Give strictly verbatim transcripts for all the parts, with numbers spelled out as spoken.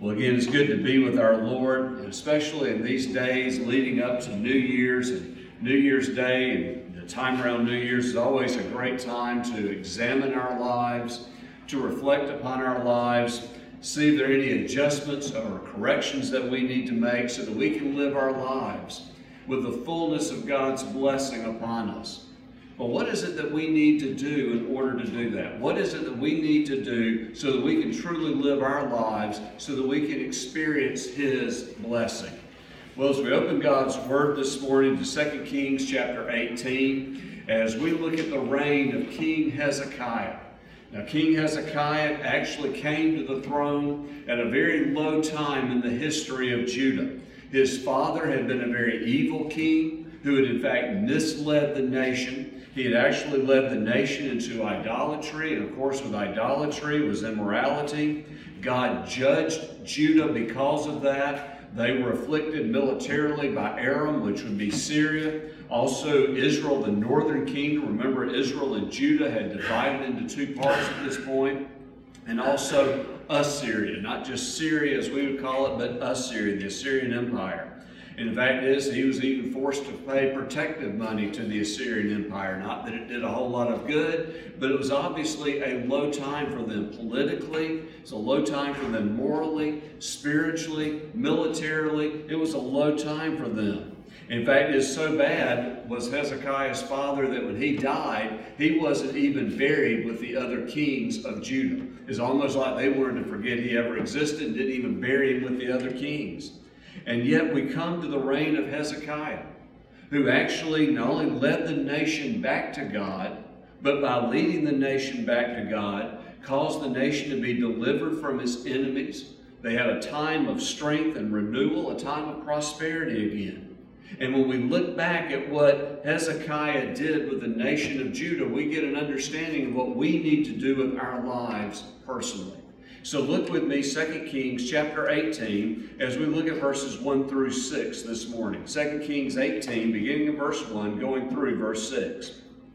Well, again, it's good to be with our Lord, and especially in these days leading up to New Year's and New Year's Day, and the time around New Year's is always a great time to examine our lives, to reflect upon our lives, see if there are any adjustments or corrections that we need to make so that we can live our lives with the fullness of God's blessing upon us. But what is it that we need to do in order to do that? What is it that we need to do so that we can truly live our lives, so that we can experience His blessing? Well, as we open God's Word this morning to Second Kings chapter eighteen, as we look at the reign of King Hezekiah. Now, King Hezekiah actually came to the throne at a very low time in the history of Judah. His father had been a very evil king who had in fact misled the nation. He had actually led the nation into idolatry, and of course with idolatry was immorality. God judged Judah because of that. They were afflicted militarily by Aram, which would be Syria. Also Israel, the northern kingdom. Remember, Israel and Judah had divided into two parts at this point. And also Assyria, not just Syria as we would call it, but Assyria, the Assyrian Empire. And the fact is, he was even forced to pay protective money to the Assyrian Empire. Not that it did a whole lot of good, but it was obviously a low time for them politically. It's a low time for them morally, spiritually, militarily. It was a low time for them. In fact, it's so bad was Hezekiah's father that when he died, he wasn't even buried with the other kings of Judah. It's almost like they wanted to forget he ever existed and didn't even bury him with the other kings. And yet we come to the reign of Hezekiah, who actually not only led the nation back to God, but by leading the nation back to God, caused the nation to be delivered from its enemies. They had a time of strength and renewal, a time of prosperity again. And when we look back at what Hezekiah did with the nation of Judah, we get an understanding of what we need to do with our lives personally. So look with me, Second Kings chapter eighteen, as we look at verses one through six this morning. Second Kings eighteen, beginning in verse one, going through verse six.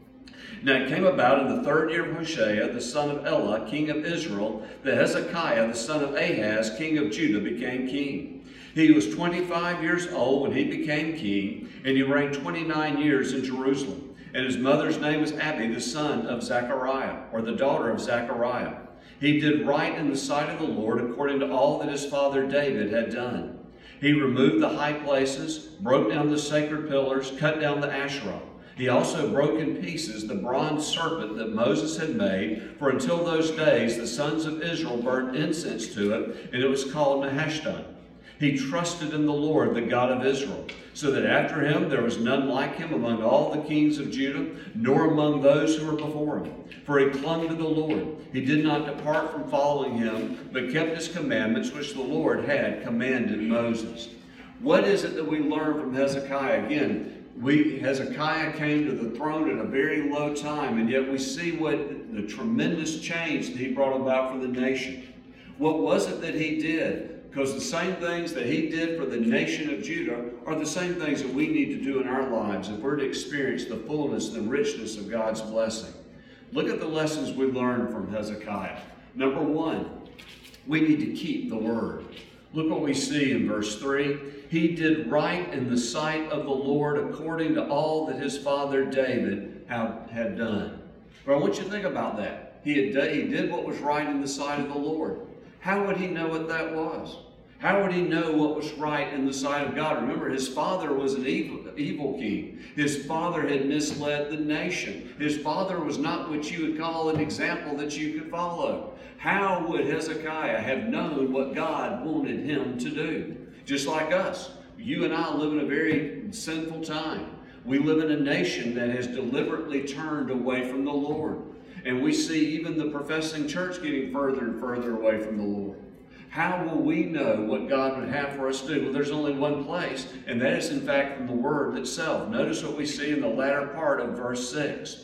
Now it came about in the third year of Hoshea, the son of Elah, king of Israel, that Hezekiah, the son of Ahaz, king of Judah, became king. He was twenty-five years old when he became king, and he reigned twenty-nine years in Jerusalem. And his mother's name was Abi, the son of Zechariah, or the daughter of Zechariah. He did right in the sight of the Lord according to all that his father David had done. He removed the high places, broke down the sacred pillars, cut down the Asherah. He also broke in pieces the bronze serpent that Moses had made, for until those days the sons of Israel burned incense to it, and it was called Nehushtan. He trusted in the Lord, the God of Israel, so that after him there was none like him among all the kings of Judah, nor among those who were before him. For he clung to the Lord. He did not depart from following him, but kept his commandments which the Lord had commanded Moses. What is it that we learn from Hezekiah? Again, we, Hezekiah came to the throne at a very low time, and yet we see what the tremendous change that he brought about for the nation. What was it that he did? Because the same things that he did for the nation of Judah are the same things that we need to do in our lives if we're to experience the fullness and the richness of God's blessing. Look at the lessons we learned from Hezekiah. Number one, we need to keep the word. Look what we see in verse three. He did right in the sight of the Lord according to all that his father David had done. But I want you to think about that. He, had, he did what was right in the sight of the Lord. How would he know what that was? How would he know what was right in the sight of God? Remember, his father was an evil, evil king. His father had misled the nation. His father was not what you would call an example that you could follow. How would Hezekiah have known what God wanted him to do? Just like us. You and I live in a very sinful time. We live in a nation that has deliberately turned away from the Lord. And we see even the professing church getting further and further away from the Lord. How will we know what God would have for us to do? Well, there's only one place, and that is in fact from the Word itself. Notice what we see in the latter part of verse six.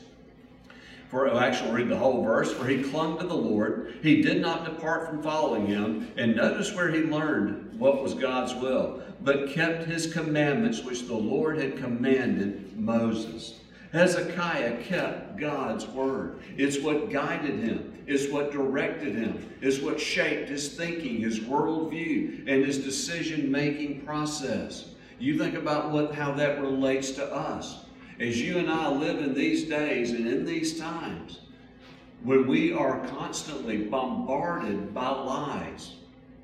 For I'll actually read the whole verse. For he clung to the Lord, he did not depart from following him. And notice where he learned what was God's will, but kept his commandments which the Lord had commanded Moses. Hezekiah kept God's word. It's what guided him. is what directed him, is what shaped his thinking, his worldview, and his decision-making process. You think about what how that relates to us. As you and I live in these days and in these times, when we are constantly bombarded by lies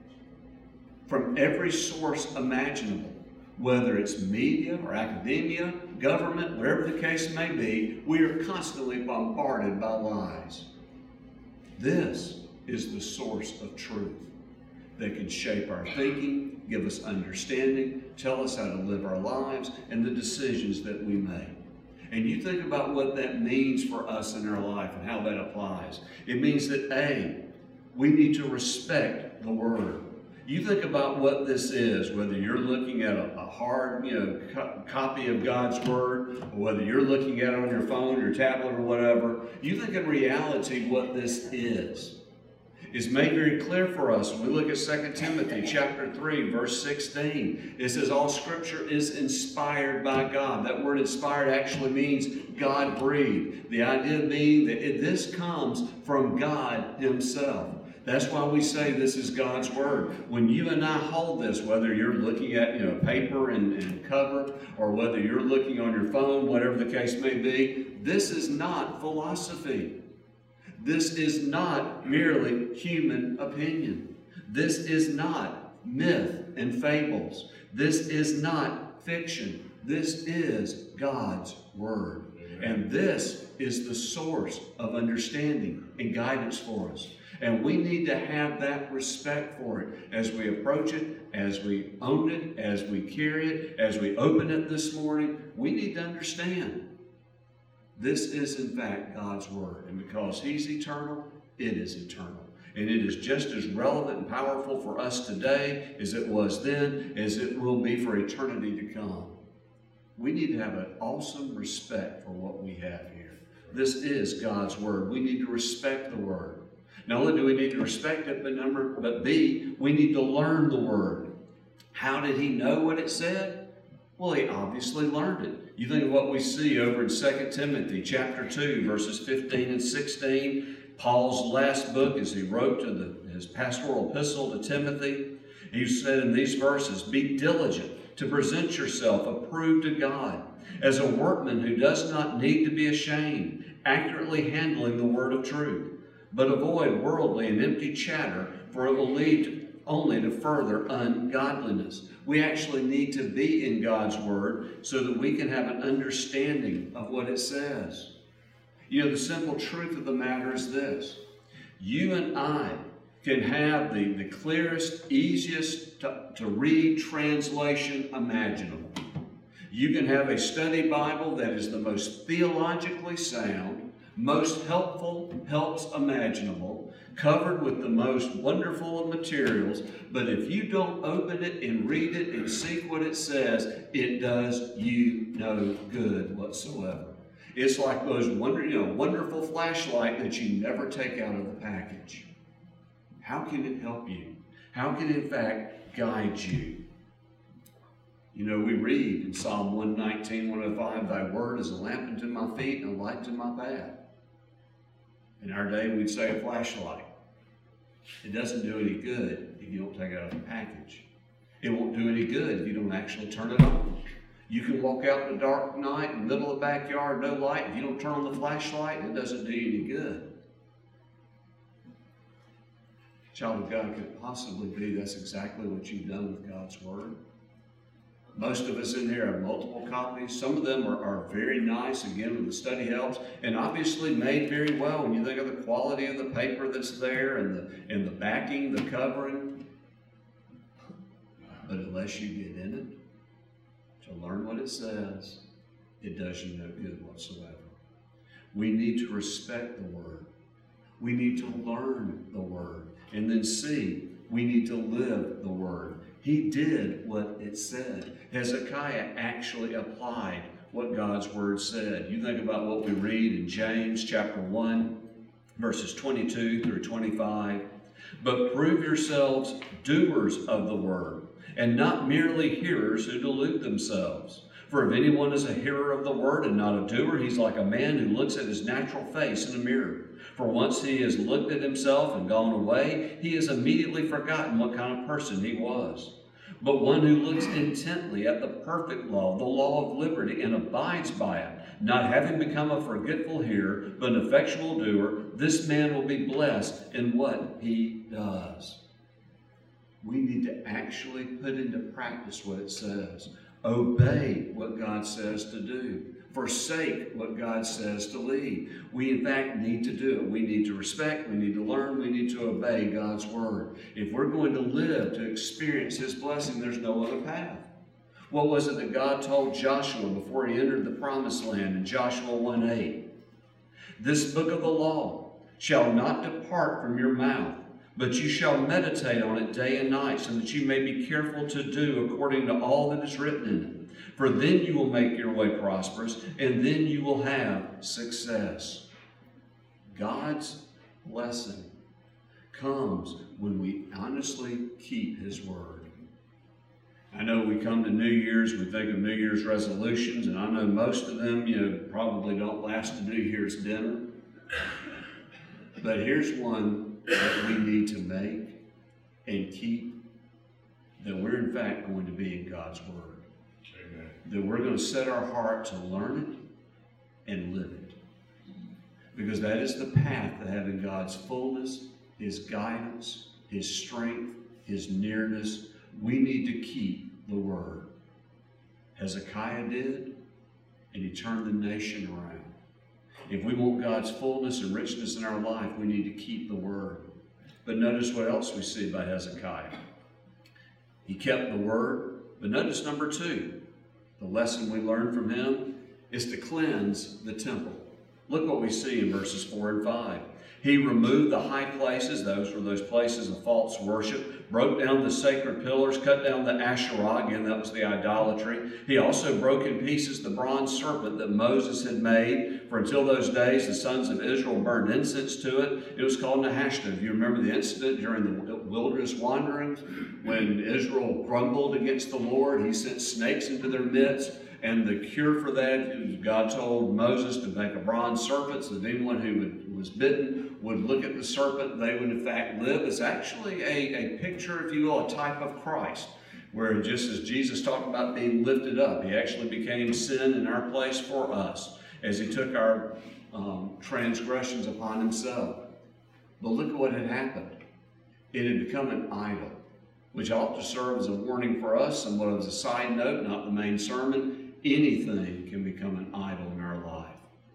from every source imaginable, whether it's media or academia, government, whatever the case may be, we are constantly bombarded by lies. This is the source of truth that can shape our thinking, give us understanding, tell us how to live our lives, and the decisions that we make. And you think about what that means for us in our life and how that applies. It means that, A, we need to respect the Word. You think about what this is, whether you're looking at a, a hard, you know, co- copy of God's Word, or whether you're looking at it on your phone, your tablet, or whatever. You think in reality what this is. Is made very clear for us when we look at Second Timothy chapter three, verse sixteen. It says all Scripture is inspired by God. That word inspired actually means God-breathed. The idea being that it, this comes from God Himself. That's why we say this is God's Word. When you and I hold this, whether you're looking at you know paper and, and cover, or whether you're looking on your phone, whatever the case may be, this is not philosophy. This is not merely human opinion. This is not myth and fables. This is not fiction. This is God's Word. And this is the source of understanding and guidance for us. And we need to have that respect for it as we approach it, as we own it, as we carry it, as we open it this morning. We need to understand this is, in fact, God's Word. And because He's eternal, it is eternal. And it is just as relevant and powerful for us today as it was then, as it will be for eternity to come. We need to have an awesome respect for what we have here. This is God's Word. We need to respect the Word. Not only do we need to respect it, but number, but B, we need to learn the Word. How did He know what it said? Well, He obviously learned it. You think of what we see over in Second Timothy chapter two, verses fifteen and sixteen, Paul's last book as he wrote to the, his pastoral epistle to Timothy. He said in these verses, be diligent to present yourself approved to God as a workman who does not need to be ashamed, accurately handling the word of truth. But avoid worldly and empty chatter, for it will lead only to further ungodliness. We actually need to be in God's Word so that we can have an understanding of what it says. You know, the simple truth of the matter is this. You and I can have the, the clearest, easiest to, to read translation imaginable. You can have a study Bible that is the most theologically sound, most helpful helps imaginable, covered with the most wonderful of materials, but if you don't open it and read it and seek what it says, it does you no good whatsoever. It's like those wonder, you know, wonderful flashlight that you never take out of the package. How can it help you? How can it, in fact, guide you? You know, we read in Psalm one nineteen, one oh five, thy word is a lamp unto my feet and a light to my path. In our day, we'd say a flashlight. It doesn't do any good if you don't take it out of the package. It won't do any good if you don't actually turn it on. You can walk out in the dark night in the middle of the backyard, no light. If you don't turn on the flashlight, it doesn't do you any good. Child of God, could it possibly be that's exactly what you've done with God's Word? Most of us in here have multiple copies. Some of them are, are very nice, again, with the study helps, and obviously made very well when you think of the quality of the paper that's there and the, and the backing, the covering. But unless you get in it to learn what it says, it does you no good whatsoever. We need to respect the Word. We need to learn the Word. And then C, we need to live the Word. He did what it said. Hezekiah actually applied what God's Word said. You think about what we read in James chapter one, verses twenty-two through twenty-five. But prove yourselves doers of the Word, and not merely hearers who delude themselves. For if anyone is a hearer of the word and not a doer, he's like a man who looks at his natural face in a mirror. For once he has looked at himself and gone away, he has immediately forgotten what kind of person he was. But one who looks intently at the perfect law, the law of liberty, and abides by it, not having become a forgetful hearer, but an effectual doer, this man will be blessed in what he does. We need to actually put into practice what it says. Obey what God says to do. Forsake what God says to leave. We, in fact, need to do it. We need to respect, we need to learn, we need to obey God's word. If we're going to live to experience his blessing, there's no other path. What was it that God told Joshua before he entered the promised land in Joshua one eight? This book of the law shall not depart from your mouth, but you shall meditate on it day and night, so that you may be careful to do according to all that is written in it. For then you will make your way prosperous, and then you will have success. God's blessing comes when we honestly keep his word. I know we come to New Year's, we think of New Year's resolutions, and I know most of them, you know, probably don't last to New Year's dinner. But here's one that we need to make and keep, that we're in fact going to be in God's word. Amen. That we're going to set our heart to learn it and live it. Because that is the path to having God's fullness, his guidance, his strength, his nearness. We need to keep the word. Hezekiah did, and he turned the nation around. If we want God's fullness and richness in our life, we need to keep the word. But notice what else we see by Hezekiah. He kept the word, but notice number two. The lesson we learn from him is to cleanse the temple. Look what we see in verses four and five. He removed the high places, those were those places of false worship, broke down the sacred pillars, cut down the Asherah, again that was the idolatry. He also broke in pieces the bronze serpent that Moses had made, for until those days the sons of Israel burned incense to it. It was called Nehushtan. If you remember the incident during the wilderness wandering, when Israel grumbled against the Lord, he sent snakes into their midst. And the cure for that, God told Moses to make a bronze serpent so that anyone who would, was bitten would look at the serpent. They would in fact live. It's actually a, a picture, if you will, a type of Christ, where just as Jesus talked about being lifted up, he actually became sin in our place for us as he took our um, transgressions upon himself. But look at what had happened. It had become an idol, which ought to serve as a warning for us, somewhat as a side note, not the main sermon. Anything can become an idol in our life.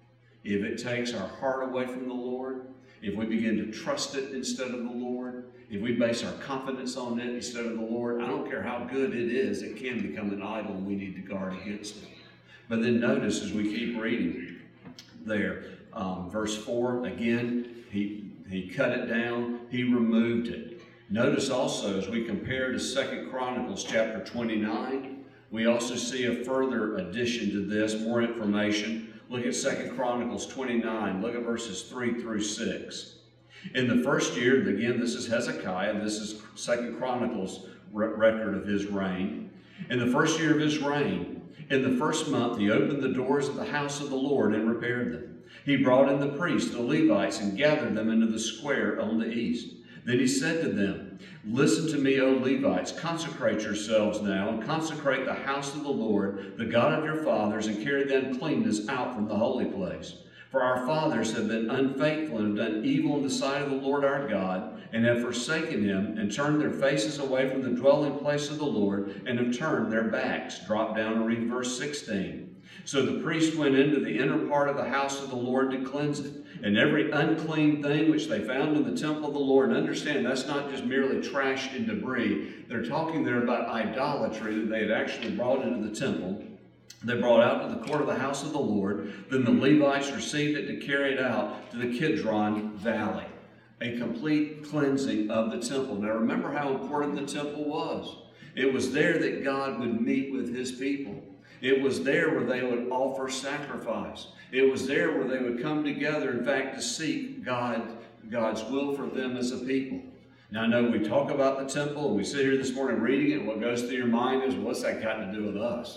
If it takes our heart away from the Lord, if we begin to trust it instead of the Lord, if we base our confidence on it instead of the Lord, I don't care how good it is, it can become an idol and we need to guard against it. But then notice as we keep reading there, um, verse four, again, he, he cut it down, he removed it. Notice also as we compare to Second Chronicles chapter twenty-nine, we also see a further addition to this, more information. Look at Second Chronicles twenty-nine. Look at verses three through six. In the first year, again, this is Hezekiah. This is Second Chronicles record of his reign. In the first year of his reign, in the first month, he opened the doors of the house of the Lord and repaired them. He brought in the priests, the Levites, and gathered them into the square on the east. Then he said to them, "Listen to me, O Levites, consecrate yourselves now, and consecrate the house of the Lord, the God of your fathers, and carry the uncleanness out from the holy place. For our fathers have been unfaithful and have done evil in the sight of the Lord our God, and have forsaken him, and turned their faces away from the dwelling place of the Lord, and have turned their backs." Drop down and read verse sixteen. So the priest went into the inner part of the house of the Lord to cleanse it, and every unclean thing which they found in the temple of the Lord. And understand, that's not just merely trash and debris. They're talking there about idolatry that they had actually brought into the temple. They brought out to the court of the house of the Lord. Then the Levites received it to carry it out to the Kidron Valley. A complete cleansing of the temple. Now remember how important the temple was. It was there that God would meet with his people. It was there where they would offer sacrifice. It was there where they would come together, in fact, to seek God, God's will for them as a people. Now, I know we talk about the temple, and we sit here this morning reading it, and what goes through your mind is, what's that got to do with us?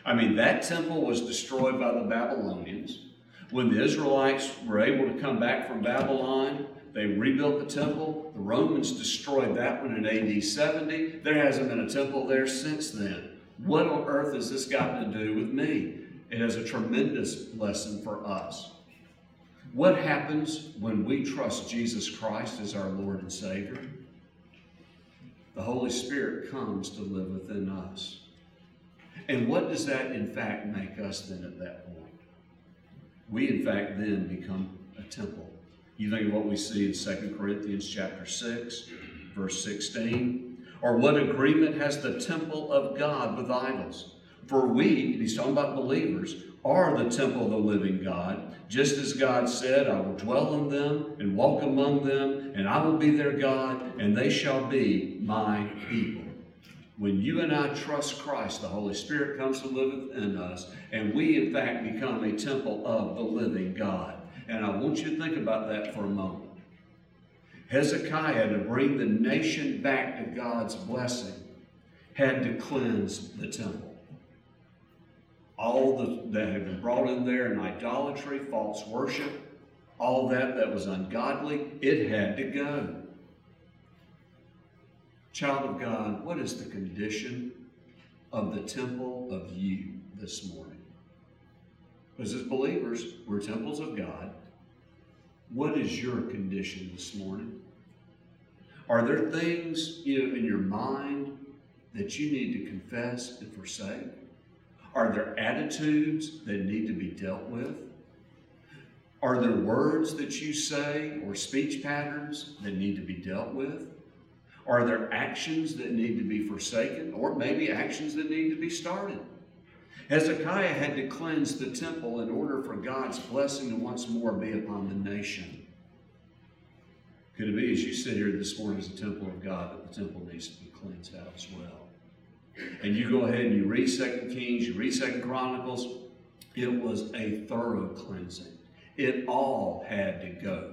I mean, that temple was destroyed by the Babylonians. When the Israelites were able to come back from Babylon, they rebuilt the temple. The Romans destroyed that one in A D seventy. There hasn't been a temple there since then. What on earth has this got to do with me? It has a tremendous lesson for us. What happens when we trust Jesus Christ as our Lord and Savior? The Holy Spirit comes to live within us. And what does that in fact make us then at that point? We in fact then become a temple. You think of what we see in Second Corinthians chapter six, verse sixteen. Or what agreement has the temple of God with idols? For we, and he's talking about believers, are the temple of the living God. Just as God said, I will dwell in them and walk among them, and I will be their God, and they shall be my people. When you and I trust Christ, the Holy Spirit comes to live within us, and we in fact become a temple of the living God. And I want you to think about that for a moment. Hezekiah, to bring the nation back to God's blessing, had to cleanse the temple. All the, that had been brought in there in idolatry, false worship, all that that was ungodly, it had to go. Child of God, what is the condition of the temple of you this morning? Because as believers, we're temples of God. What is your condition this morning? Are there things, you know, in your mind that you need to confess and forsake? Are there attitudes that need to be dealt with? Are there words that you say or speech patterns that need to be dealt with? Are there actions that need to be forsaken, or maybe actions that need to be started? Hezekiah had to cleanse the temple in order for God's blessing to once more be upon the nation. Could it be, as you sit here this morning as a temple of God, that the temple needs to be cleansed out as well? And you go ahead and you read Second Kings, you read Second Chronicles, it was a thorough cleansing. It all had to go.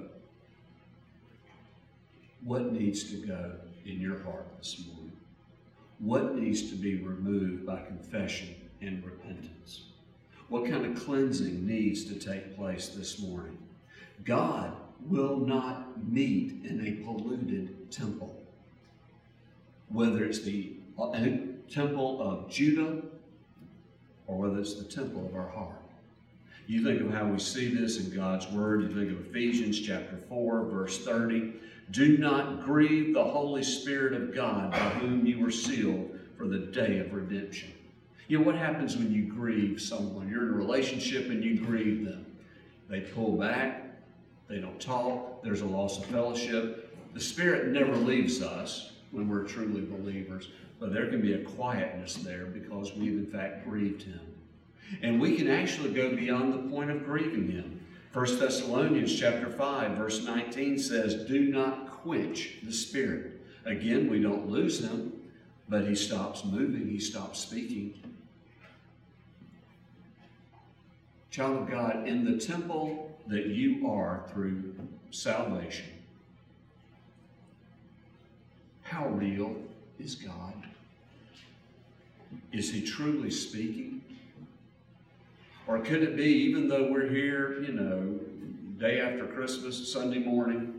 What needs to go in your heart this morning? What needs to be removed by confession and repentance? What kind of cleansing needs to take place this morning? God will not meet in a polluted temple. Whether it's the temple of Judah or whether it's the temple of our heart. You think of how we see this in God's Word. You think of Ephesians chapter four, verse thirty. Do not grieve the Holy Spirit of God, by whom you were sealed for the day of redemption. You know, what happens when you grieve someone? You're in a relationship and you grieve them. They pull back. They don't talk. There's a loss of fellowship. The Spirit never leaves us when we're truly believers, but there can be a quietness there because we've in fact grieved Him. And we can actually go beyond the point of grieving Him. First Thessalonians chapter five, verse nineteen says, do not quench the Spirit. Again, we don't lose Him, but He stops moving. He stops speaking. Child of God, in the temple that you are through salvation, how real is God? Is He truly speaking? Or could it be, even though we're here, you know, day after Christmas, Sunday morning,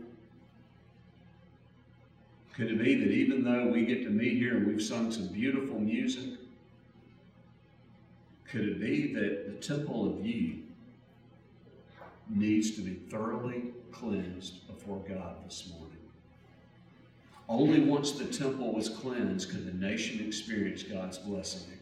could it be that even though we get to meet here and we've sung some beautiful music, could it be that the temple of you needs to be thoroughly cleansed before God this morning? Only once the temple was cleansed could the nation experience God's blessing again.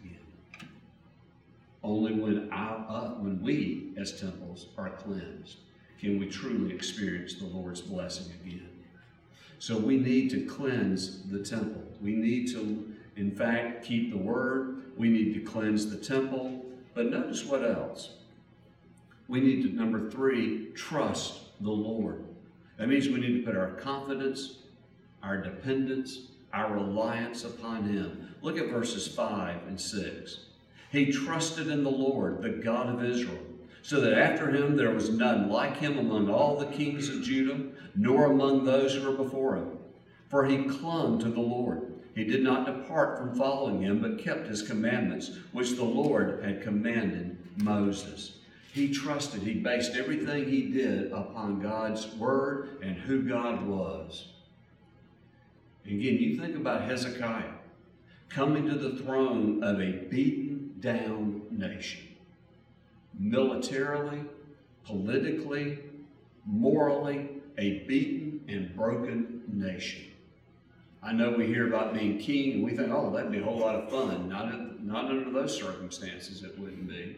Only when, our, uh, when we, as temples, are cleansed, can we truly experience the Lord's blessing again. So we need to cleanse the temple. We need to, in fact, keep the Word. We need to cleanse the temple. But notice what else. We need to, number three, trust the Lord. That means we need to put our confidence, our dependence, our reliance upon Him. Look at verses five and six. He trusted in the Lord, the God of Israel, so that after him there was none like him among all the kings of Judah, nor among those who were before him. For he clung to the Lord, He did not depart from following him, but kept his commandments, which the Lord had commanded Moses. He trusted, he based everything he did upon God's word and who God was. Again, you think about Hezekiah coming to the throne of a beaten down nation. Militarily, politically, morally, a beaten and broken nation. I know we hear about being king and we think, oh, that'd be a whole lot of fun. Not, in, not under those circumstances, it wouldn't be.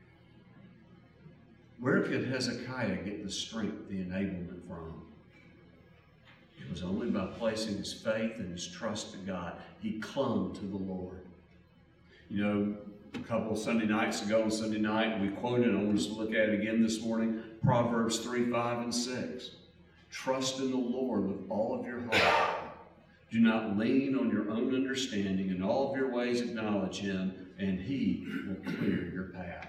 Where could Hezekiah get the strength, the enablement from? It was only by placing his faith and his trust in God. He clung to the Lord. You know, a couple of Sunday nights ago on Sunday night, we quoted, I want us to look at it again this morning, Proverbs three, five, and six. Trust in the Lord with all of your heart. Do not lean on your own understanding. In all of your ways acknowledge him, and he will clear your path.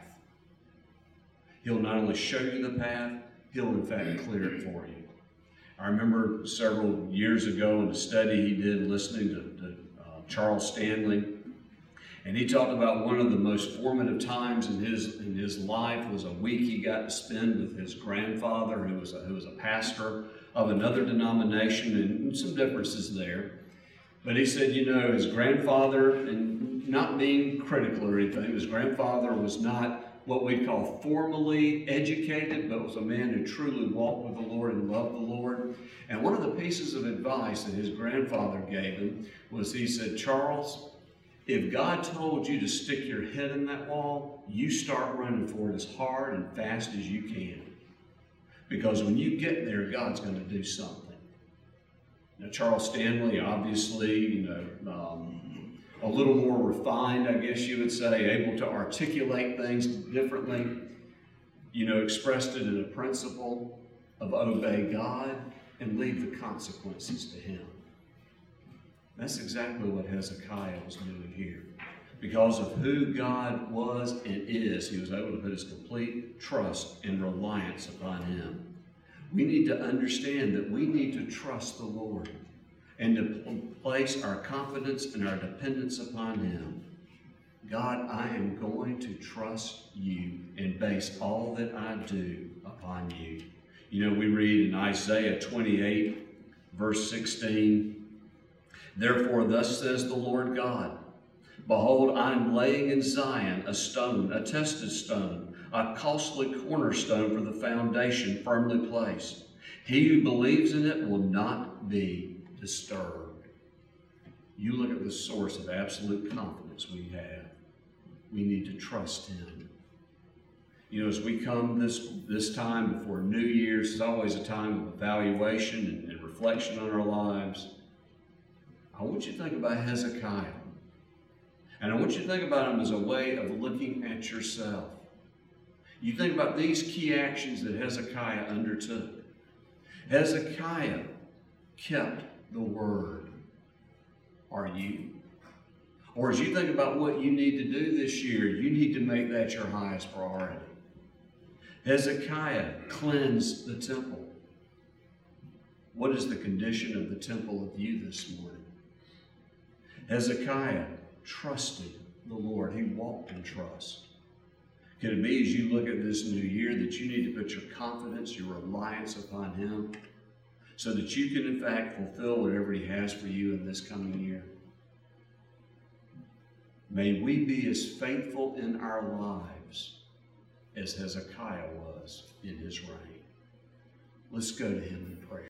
He'll not only show you the path, he'll in fact clear it for you. I remember several years ago in a study he did listening to, to uh, Charles Stanley, and he talked about one of the most formative times in his in his life was a week he got to spend with his grandfather, who was a, who was a pastor of another denomination, and some differences there. But he said, you know, his grandfather, and not being critical or anything, his grandfather was not what we call formally educated, but was a man who truly walked with the Lord and loved the Lord. And one of the pieces of advice that his grandfather gave him was, he said, Charles, if God told you to stick your head in that wall, you start running for it as hard and fast as you can. Because when you get there, God's going to do something. Now, Charles Stanley, obviously, you know, um, a little more refined, I guess you would say, able to articulate things differently, you know, expressed it in a principle of obey God and leave the consequences to him. That's exactly what Hezekiah was doing here. Because of who God was and is, he was able to put his complete trust and reliance upon him. We need to understand that we need to trust the Lord and to place our confidence and our dependence upon him. God, I am going to trust you and base all that I do upon you. You know, we read in Isaiah twenty-eight, verse sixteen, therefore thus says the Lord God, behold, I am laying in Zion a stone, a tested stone, a costly cornerstone for the foundation firmly placed. He who believes in it will not be disturbed. You look at the source of absolute confidence we have. We need to trust him. You know, as we come this, this time before New Year's, it's always a time of evaluation and, and reflection on our lives. I want you to think about Hezekiah. And I want you to think about him as a way of looking at yourself. You think about these key actions that Hezekiah undertook. Hezekiah kept the word. Are you? Or as you think about what you need to do this year, you need to make that your highest priority. Hezekiah cleansed the temple. What is the condition of the temple of you this morning? Hezekiah trusted the Lord. He walked in trust. Could it be as you look at this new year that you need to put your confidence, your reliance upon him so that you can in fact fulfill whatever he has for you in this coming year? May we be as faithful in our lives as Hezekiah was in his reign. Let's go to him in prayer.